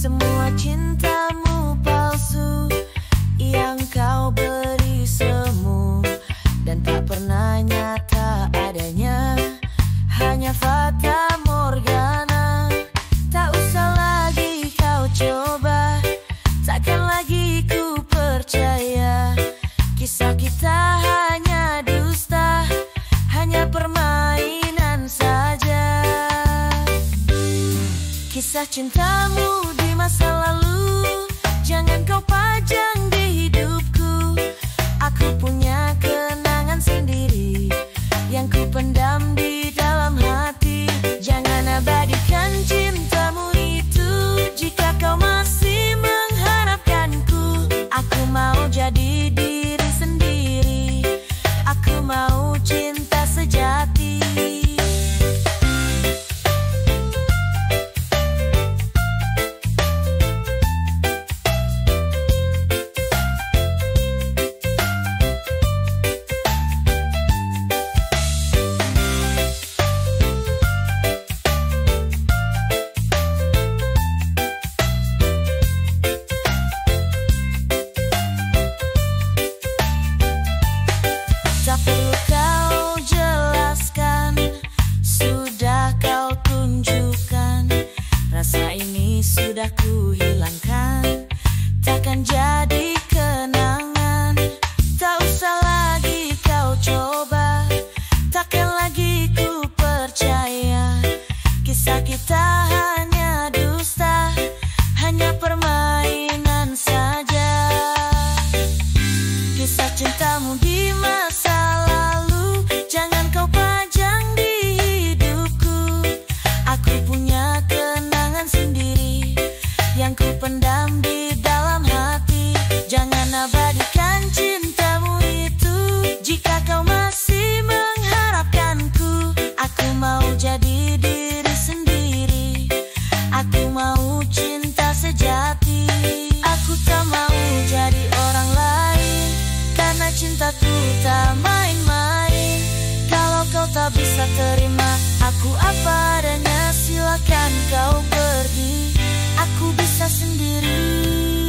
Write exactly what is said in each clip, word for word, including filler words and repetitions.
semua cintamu palsu yang kau beri semu dan tak pernah nyata adanya, hanya fata morgana. Tak usah lagi kau coba, takkan lagi ku percaya. Kisah kita hanya dusta, hanya permainan saja. Kisah cintamu di masa lalu jangan kau pajang di hidupku. Aku punya kenangan sendiri yang ku pendam di dalam hati. Jangan abadikan cintamu itu jika kau masih mengharapkanku. Aku mau jadi diri sendiri, aku mau cinta sejati. Tak perlu kau jelaskan, sudah kau tunjukkan. Rasa ini sudah ku hilangkan, takkan jadi kenangan. Tak usah lagi kau coba, takkan lagi ku percaya. Kisah kita hanya dusta, hanya permainan saja. Kisah cintamu di masa lalu jangan kau pajang di hidupku. Aku punya kenangan sendiri yang ku pendam di dalam hati. Jangan abadikan cintamu itu jika kau masih mengharapkanku. Aku mau jadi diri sendiri, aku mau cinta sejati. Aku tak mau jadi orang lain, karena cintaku tak main-main. Kalau kau tak bisa terima aku apa adanya, silakan kau pergi, aku bisa sendiri.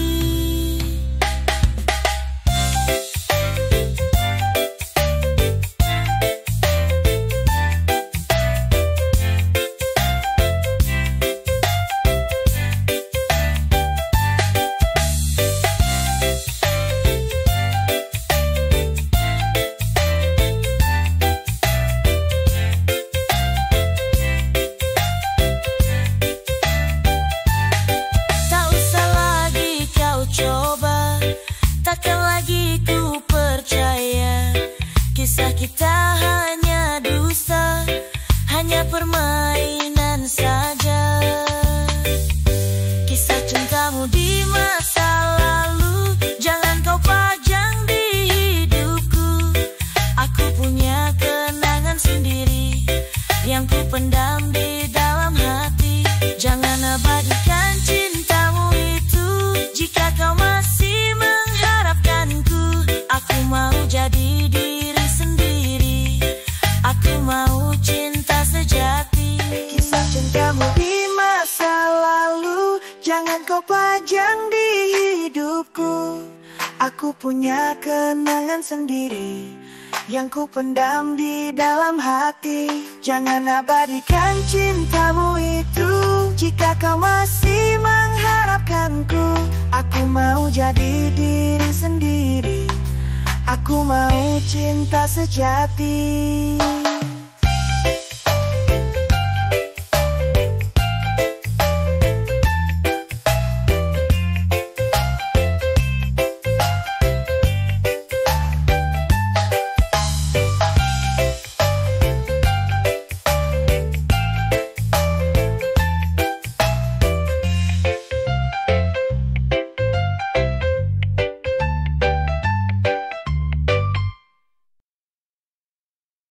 Takkan lagi ku percaya. Kisah kita hanya dusta, hanya permainan saja. Kisah cintamu di masa lalu jangan kau pajang di hidupku. Aku punya kenangan sendiri yang ku pendam di dalam hati. Jangan abadikan cintamu itu jika kau masih mengharapkanku. Aku mau jadi diri sendiri, aku mau cinta sejati. Kisah cintamu di masa lalu jangan kau pajang di hidupku. Aku punya kenangan sendiri yang ku pendam di dalam hati. Jangan abadikan cintamu itu jika kau masih mengharapkanku. Aku mau jadi diri sendiri, aku mau cinta sejati.